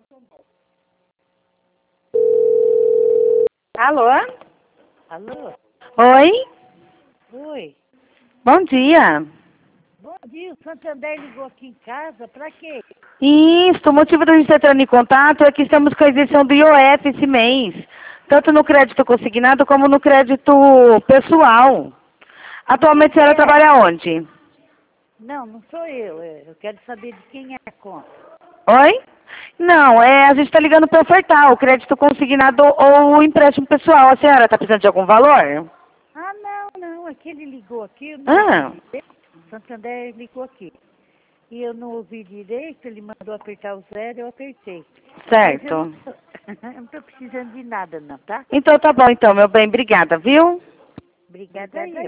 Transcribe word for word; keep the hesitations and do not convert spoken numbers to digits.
Alô? Alô? Oi? Oi. Bom dia. Bom dia, o Santander ligou aqui em casa, pra quê? Isso, o motivo da gente estar entrando em contato é que estamos com a isenção do I O F esse mês, tanto no crédito consignado como no crédito pessoal. Atualmente a Quem senhora é? trabalha onde? Não, não sou eu. é, Eu quero saber de quem é a conta. Oi? Não, é, a gente está ligando para ofertar o crédito consignado ou o empréstimo pessoal. A senhora está precisando de algum valor? Ah, não, não, é que ele ligou aqui, eu não ouvi Ah, direito. O Santander ligou aqui. E eu não ouvi direito, ele mandou apertar o zero, eu apertei. Mas eu não certo. tô, eu não tô precisando de nada não, tá? Então tá bom então, meu bem, obrigada, viu? Obrigada aí.